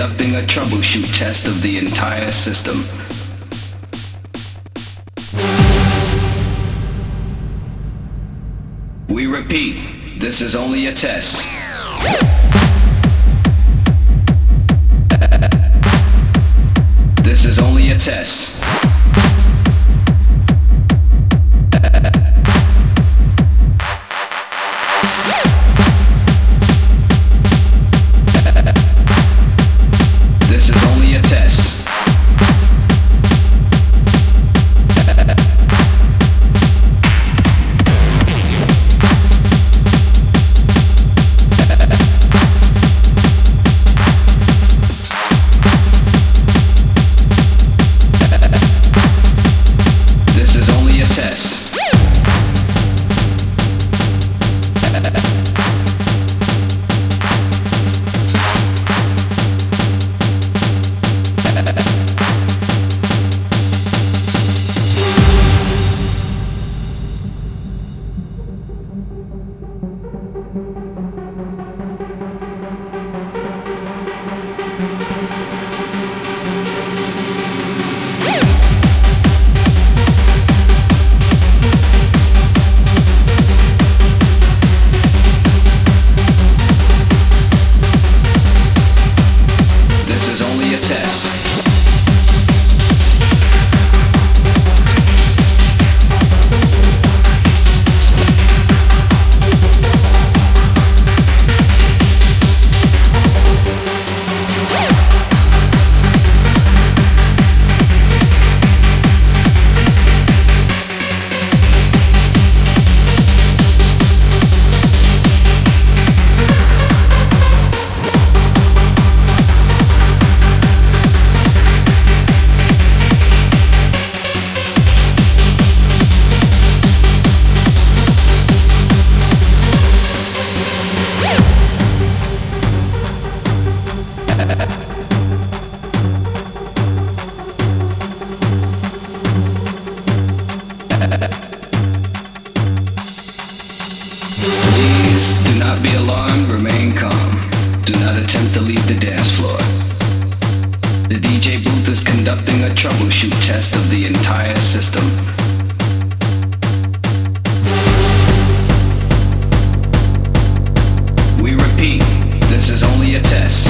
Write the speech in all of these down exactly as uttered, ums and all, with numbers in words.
conducting a troubleshoot test of the entire system. We repeat, this is only a test. This is only a test. This is only a test. This is only a test. This is only a test. Please do not be alarmed, remain calm. Do not attempt to leave the dance floor. The D J booth is conducting a troubleshoot test of the entire system. We repeat, this is only a test.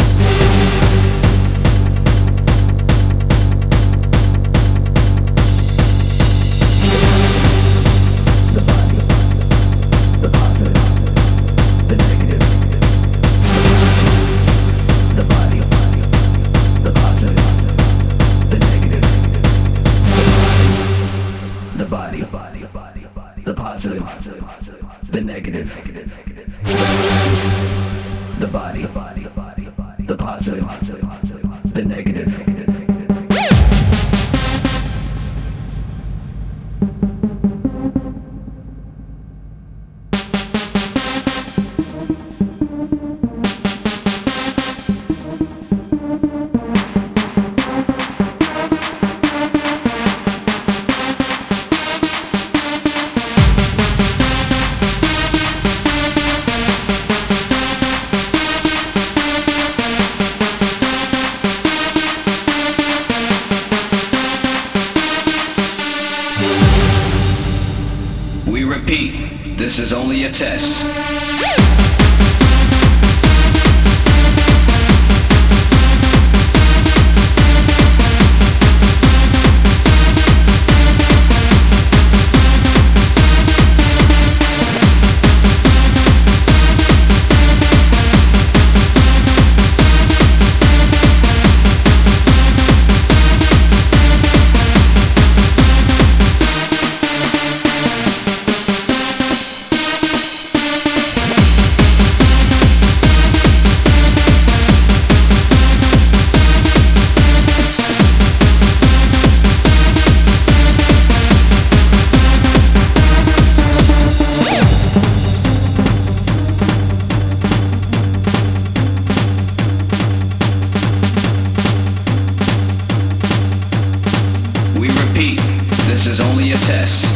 The positive, the negative, the body, the positive, the negative. We repeat, this is only a test. This is only a test.